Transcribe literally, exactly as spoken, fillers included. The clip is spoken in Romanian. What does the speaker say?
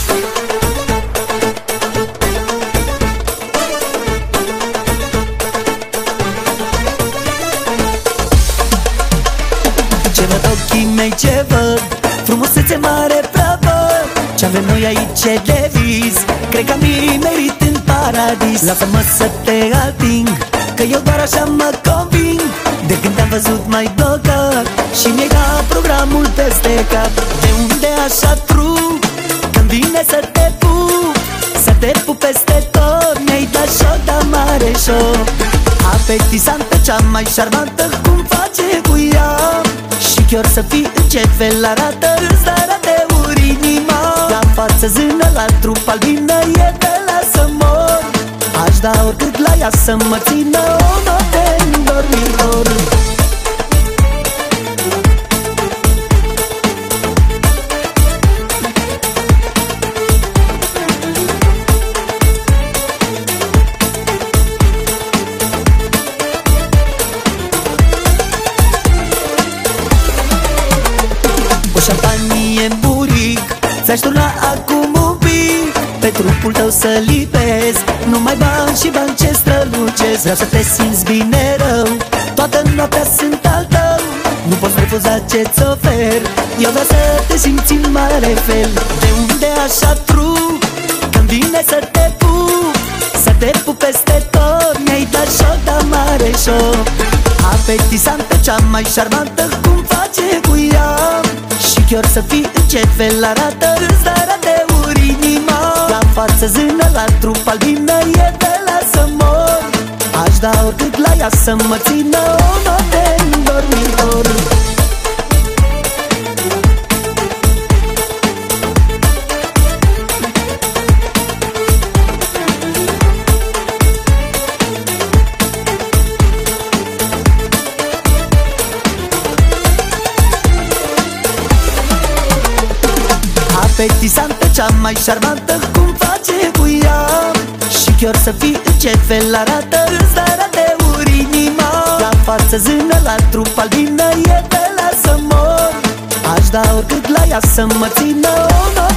Ce văd ochii mei, ce văd, frumusețe mare pravă. Ce-avem noi aici e de vis, cred că mi merit în paradis. Lasă-mă să te ating, că eu doar așa mă conving. De când te-am văzut mai blocat și mi-ai dat programul peste cap. De unde așa trup, când vine să te pup, să te pup peste tot, mi-ai dat show, da mare show. Apetisantă, cea mai șarmantă, cum face cu ea. Și chiar să fii în ce fel arată, îți dară de uri inima. La față zână, la trup albină, e de la să mor. Aș da oricât la ea să mă țină o noapte în dormitor. O șampanie în buric, ți-aș turna acum un pic, pe trupul tău să lipesc numai bani și bani ce strălucesc. Vreau să te simți bine rău, toată noaptea sunt al tău. Nu poți refuza ce-ți ofer, eu vreau să te simți în mare fel. De unde așa trup, când vine să te pup, să te pup peste tot, mi-ai dat show, da mare show. Apetisantă, cea mai șarmantă, cum face cu ea. Și chiar să fii în ce fel arată, îți dară de uri inima. La față zână, la trup albină, e de la să mor. Aș da oricât la ea să mă țină o noapte în dormitor. Apetisantă, cea mai șarmantă, cum face cu ea. Și chiar să fii în ce fel arată, îți dară de uri inima. La față zână, la trup albină, e de la să mor. Aș da oricât la ea să mă țină o noapte